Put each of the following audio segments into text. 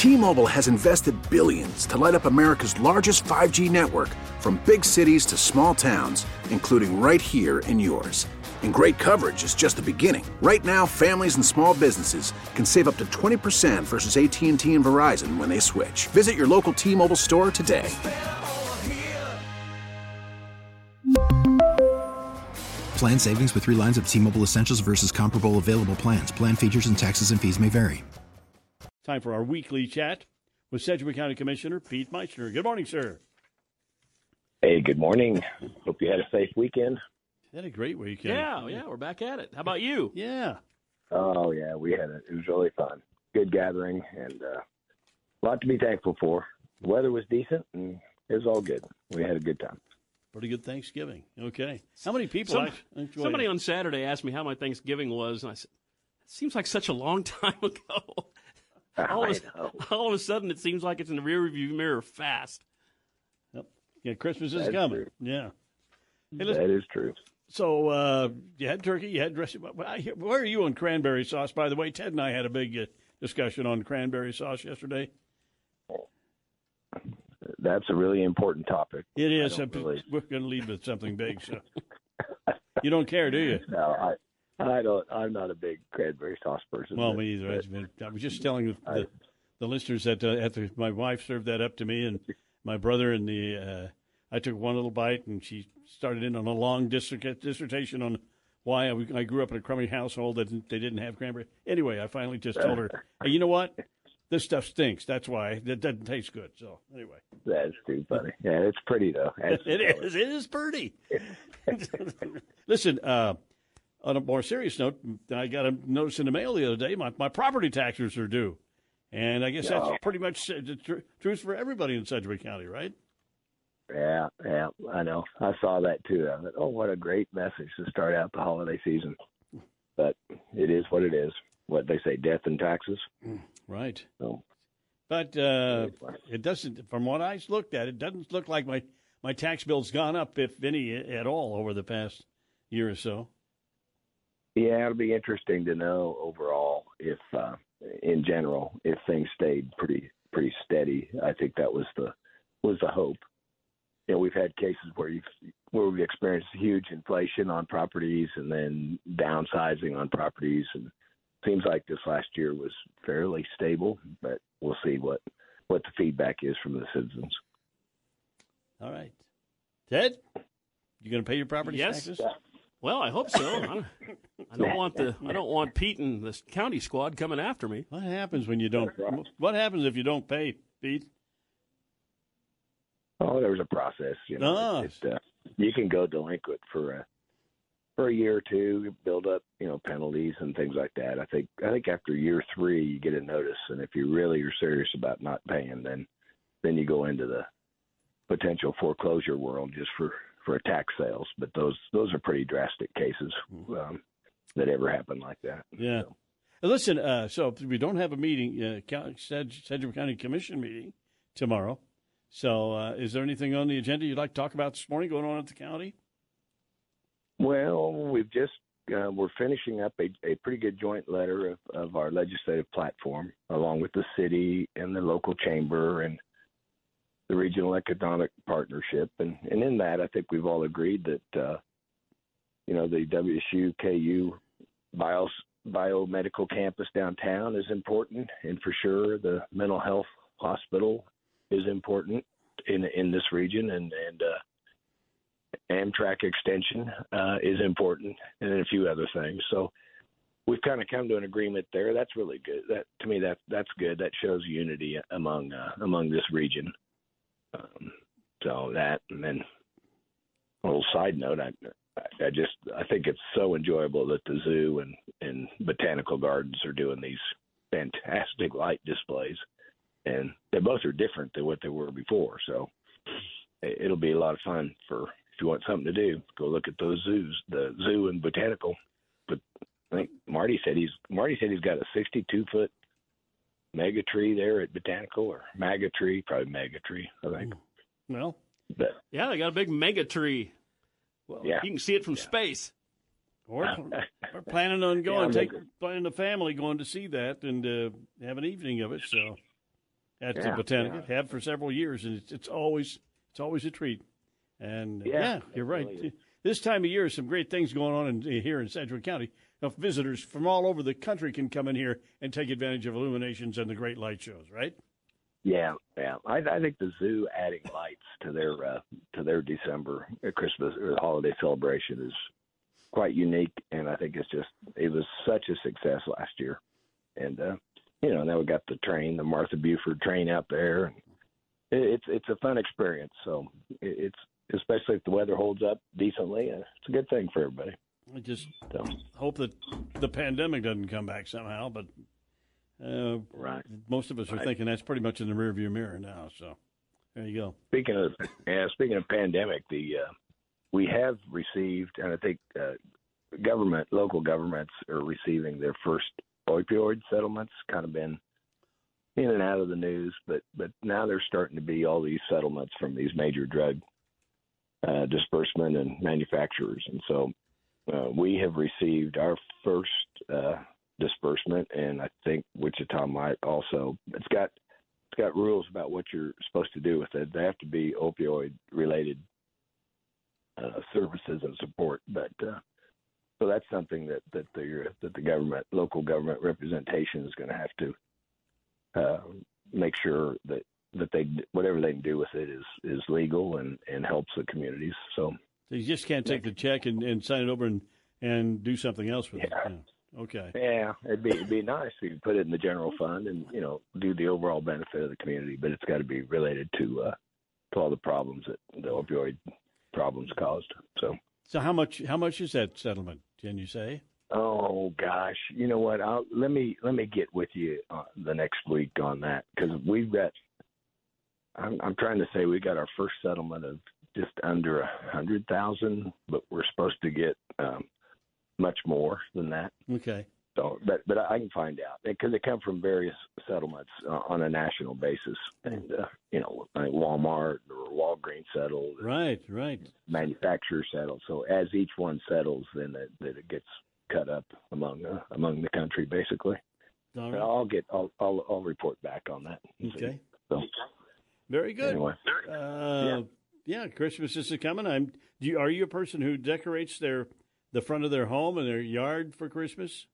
T-Mobile has invested billions to light up America's largest 5G network, from big cities to small towns, including right here in yours. And great coverage is just the beginning. Right now, families and small businesses can save up to 20% versus AT&T and Verizon when they switch. Visit your local T-Mobile store today. Plan savings with 3 lines of T-Mobile Essentials versus comparable available plans. Plan features and taxes and fees may vary. Time for our weekly chat with Sedgwick County Commissioner Pete Meitzner. Good morning, sir. Hey, good morning. Hope you had a safe weekend. Had a great weekend. Yeah, we're back at it. How about you? Yeah. Oh, yeah, we had it. It was really fun. Good gathering and a lot to be thankful for. The weather was decent and it was all good. We had a good time. Pretty good Thanksgiving. Okay. How many people actually? Somebody on Saturday asked me how my Thanksgiving was, and I said, it seems like such a long time ago. All of a sudden, it seems like it's in the rearview mirror fast. Yep. Yeah, Christmas is coming. True. Yeah. Hey, that is true. So you had turkey, you had dressing. Where are you on cranberry sauce, by the way? Ted and I had a big discussion on cranberry sauce yesterday. That's a really important topic. It is. We're going to lead with something big. So you don't care, do you? No, I don't. I'm not a big cranberry sauce person. Well, me either. I was just telling the listeners that my wife served that up to me and my brother, and I took one little bite, and she started in on a long dissertation on why I grew up in a crummy household that they didn't have cranberry. Anyway, I finally just told her, hey, you know what? This stuff stinks. That's why it doesn't taste good. So anyway, that's too funny. Yeah, it's pretty though. It is. It is pretty. Listen, on a more serious note, I got a notice in the mail the other day. My property taxes are due, and I guess that's pretty much the truth for everybody in Sedgwick County, right? Yeah, I know. I saw that too. I thought, oh, what a great message to start out the holiday season. But it is what it is. What they say, death and taxes. Right. So, but it doesn't, from what I looked at, it doesn't look like my tax bill's gone up, if any at all, over the past year or so. Yeah, it'll be interesting to know overall if, in general, if things stayed pretty steady. I think that was the hope. You know, we've had cases where we've experienced huge inflation on properties and then downsizing on properties, and it seems like this last year was fairly stable. But we'll see what the feedback is from the citizens. All right, Ted, you going to pay your property taxes? Well, I hope so. I don't want Pete and the county squad coming after me. What happens when you don't? What happens if you don't pay, Pete? Oh, there's a process. You know, you can go delinquent for a year or two, build up, penalties and things like that. I think after year 3, you get a notice, and if you really are serious about not paying, then you go into the potential foreclosure world just for tax sales. But those are pretty drastic cases that ever happen like that. Yeah. So. Listen, so we don't have a meeting, Sedgwick County Commission meeting tomorrow. So is there anything on the agenda you'd like to talk about this morning going on at the county? Well, we've just we're finishing up a pretty good joint letter of our legislative platform, along with the city and the local chamber and the regional economic partnership. And in that, I think we've all agreed that, the WSU KU biomedical campus downtown is important. And for sure, the mental health hospital is important in this region, and Amtrak extension is important, and then a few other things. So we've kind of come to an agreement there. That's really good. That to me, that's good. That shows unity among this region. So that, and then a little side note, I think it's so enjoyable that the zoo and botanical gardens are doing these fantastic light displays. And they both are different than what they were before. So it'll be a lot of fun if you want something to do, go look at those zoos, the zoo and botanical. But I think Marty said he's got a 62-foot mega tree there at Botanical, or mega tree, probably mega tree, I think. Well, they got a big mega tree. Well, you can see it from space. We're planning on planning the family going to see that and have an evening of it. So at the Botanica. Have for several years, and it's always a treat. And you're right. Really, this time of year, some great things going on here in Sedgwick County. Visitors from all over the country can come in here and take advantage of illuminations and the great light shows, right? Yeah. I think the zoo adding lights to their December Christmas or holiday celebration is quite unique, and I think it was such a success last year. And now we got the Martha Buford train out there. It's a fun experience. So it's especially if the weather holds up decently, it's a good thing for everybody. I just hope that the pandemic doesn't come back somehow, but most of us are thinking that's pretty much in the rearview mirror now. So there you go. Speaking of pandemic, we have received, and I think local governments are receiving their first opioid settlements. Kind of been in and out of the news, but now there's starting to be all these settlements from these major drug disbursement and manufacturers, and so we have received our first disbursement, and I think Wichita might also. It's got rules about what you're supposed to do with it. They have to be opioid related services and support, but so that's something that the local government representation is going to have to make sure that they whatever they can do with it is legal and helps the communities. So you just can't take the check and sign it over and do something else with it. Yeah. Okay. Yeah, it'd be nice if you could put it in the general fund and do the overall benefit of the community, but it's got to be related to all the problems that the opioid problems caused. So how much is that settlement? Can you say? Oh gosh, you know what? Let me get with you the next week on that, because we've got. I'm trying to say we got our first settlement of just under 100,000, but we're supposed to get much more than that. Okay. So, but I can find out, because they come from various settlements on a national basis, and like Walmart or Walgreens settled, right, manufacturers settled. So as each one settles, then it gets cut up among the country, basically. All right. I'll report back on that. Okay. So. Very good. Anyway. Christmas is coming. Are you a person who decorates the front of their home and their yard for Christmas?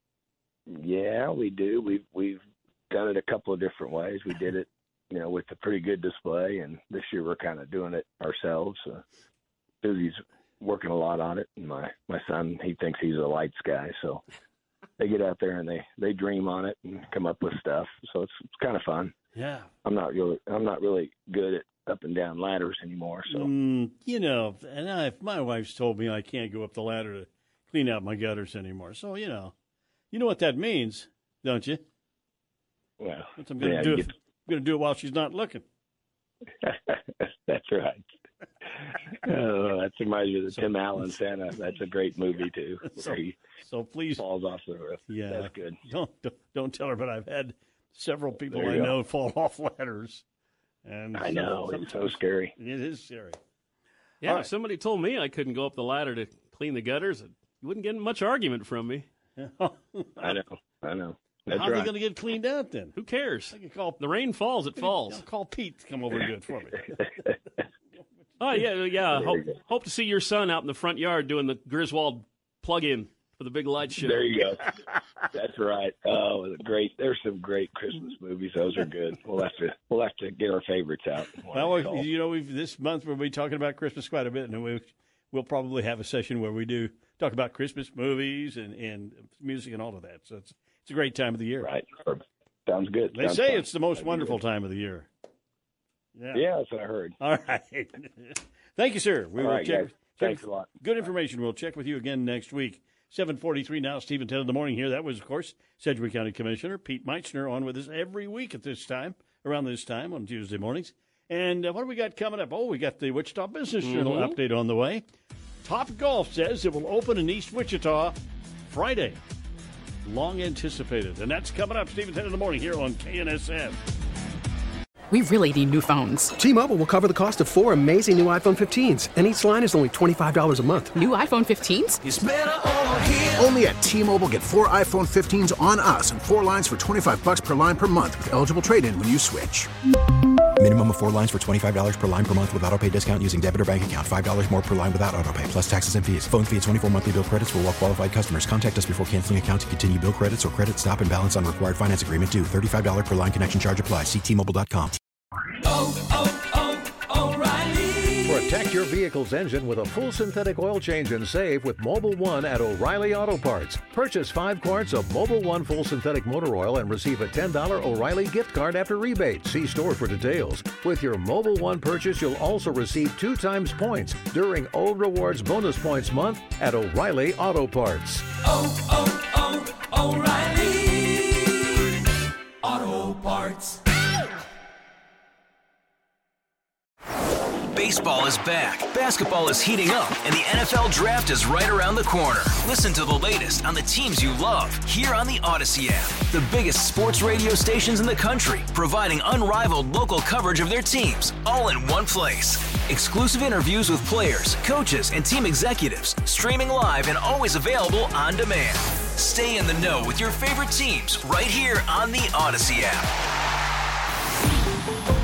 Yeah, we do. We've done it a couple of different ways. We did it, with a pretty good display, and this year we're kind of doing it ourselves. Susie's working a lot on it, and my son, he thinks he's a lights guy, so they get out there and they dream on it and come up with stuff. So it's kind of fun. Yeah. I'm not really good at up and down ladders anymore. So and my wife's told me I can't go up the ladder to clean out my gutters anymore. So you know what that means, don't you? Well, I'm going to do it while she's not looking. That's right. That reminds me of the Tim Allen Santa. That's a great movie too. So please falls off the roof. Yeah, that's good. Don't tell her, but I've had several people I know fall off ladders. And I know, it's so scary. It is scary. Yeah, if somebody told me I couldn't go up the ladder to clean the gutters, you wouldn't get much argument from me. I know. That's How are they going to get cleaned out then? Who cares? I can call the rain falls, it falls. I'll call Pete to come over and do it for me. Oh, yeah. Hope to see your son out in the front yard doing the Griswold plug-in for the big light show. There you go. That's right. Oh, great! There's some great Christmas movies. Those are good. We'll have to get our favorites out. Well, this month we'll be talking about Christmas quite a bit, and we'll probably have a session where we do talk about Christmas movies and music and all of that. So it's a great time of the year. Right. Sounds good. They say it's the most wonderful time of the year. Yeah, that's what I heard. All right. Thank you, sir. We will check. Thanks a lot. Good information. We'll check with you again next week. 7:43 now, Stephen 10 in the morning here. That was, of course, Sedgwick County Commissioner Pete Meitzner on with us every week at this time, around this time on Tuesday mornings. And what do we got coming up? Oh, we got the Wichita Business Journal update on the way. Top Golf says it will open in East Wichita Friday. Long anticipated. And that's coming up, Stephen 10 in the morning here on KNSF. We really need new phones. T-Mobile will cover the cost of 4 amazing new iPhone 15s, and each line is only $25 a month. New iPhone 15s? It's better over here. Only at T-Mobile, get 4 iPhone 15s on us and 4 lines for $25 per line per month with eligible trade-in when you switch. Minimum of 4 lines for $25 per line per month with autopay discount using debit or bank account. $5 more per line without autopay, plus taxes and fees. Phone fee at 24 monthly bill credits for well-qualified customers. Contact us before canceling account to continue bill credits or credit stop and balance on required finance agreement due. $35 per line connection charge applies. See T-Mobile.com. O'Reilly. Protect your vehicle's engine with a full synthetic oil change and save with Mobil 1 at O'Reilly Auto Parts. Purchase 5 quarts of Mobil 1 full synthetic motor oil and receive a $10 O'Reilly gift card after rebate. See store for details. With your Mobil 1 purchase, you'll also receive 2 times points during O Rewards Bonus Points Month at O'Reilly Auto Parts. O'Reilly Auto Parts. Baseball is back, basketball is heating up, and the NFL Draft is right around the corner. Listen to the latest on the teams you love here on the Odyssey app. The biggest sports radio stations in the country, providing unrivaled local coverage of their teams, all in one place. Exclusive interviews with players, coaches, and team executives, streaming live and always available on demand. Stay in the know with your favorite teams right here on the Odyssey app.